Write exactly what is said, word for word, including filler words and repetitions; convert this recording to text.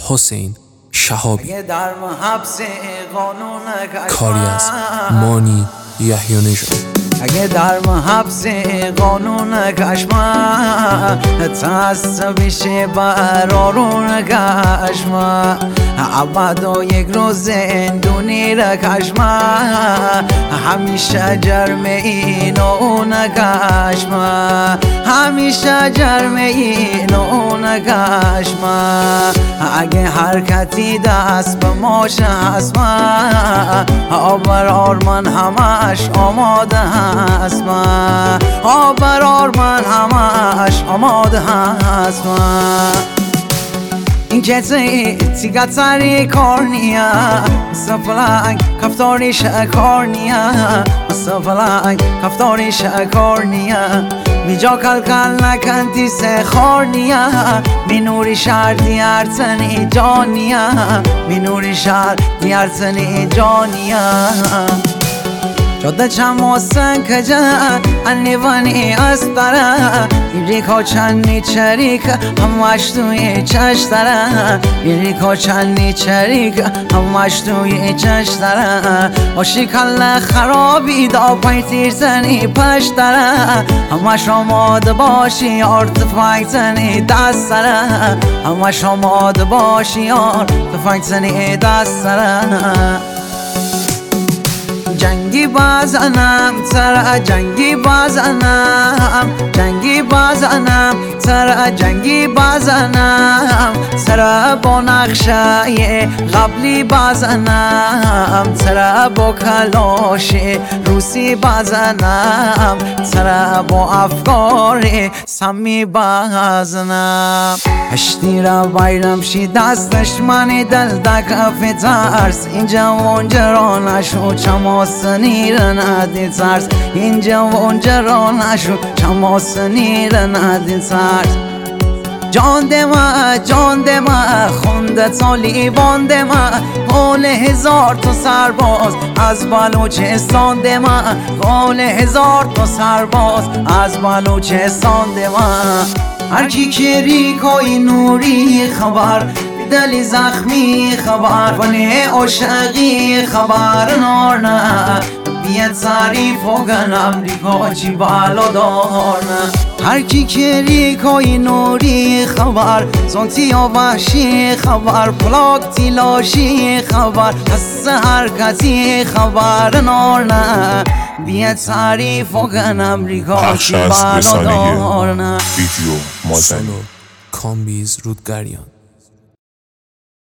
حسین شهابی. کاری از مانی یحیی نژاد. اگه در حبس قانون کشما تست بشه برارون کشما ابدا یک روز زندونی را کشما همیشه جرم این و اون کشما همیشه جرم این و اون کشما اگه حرکتی دست به ماش هستما آبرار من همش آماده هست من آبرار من همش آماده هست من این کسی تیگه تری کار نیا مثل فلنگ کفتاریش کار نیا مثل فلنگ کفتاریش کار نیا بیجا کل کل نکن سه خار نیا می نوری شهر دیارتنی جانیا می نوری شهر دیارتنی جانیا جاده چماسن کجا انیوانی اسپرا بیریکا چندی چریک همش توی چش دارا بیریکا چندی چریک همش توی چش دارا باشی کل خرابی دا پای تیر زنی پش دارا همش آماده باشی ارتفاع زنی دست دارا همش آماده باشی ارتفاع زنی دست دارا جنگی بازنم سر جنگی بازنم جنگی بازنم سر جنگی بازنم سر با نقشه قبلی بازنم سر با کلاش روسی بازنم سر با افکار سمی بازنم هشتی را بایرم شی دستش منی دل دکف ترس اینجا اونجا را نشو چماسنی را ندی ترس اینجا اونجا را نشو چماسنی را ندی ترس جان دما جان دما خونده طالبان دما قول هزار تا سرباز از بلوچستان دما قول هزار تا سرباز از بلوچستان دما هر کی که ریکای نوری خبر دلی زخمی خبر فنه عشقی خبر نارنا بیاد تعریف و گن امریکا چی بالا دارنا هر کی که ریکای نوری خبر زانتی و وحشی خبر پلاک تیلاشی خبر از حرکتی خبر نارنا بیاد تعریف و گن امریکا چی بالا دارنا ویدیو مازنی کامبیز رودگریان.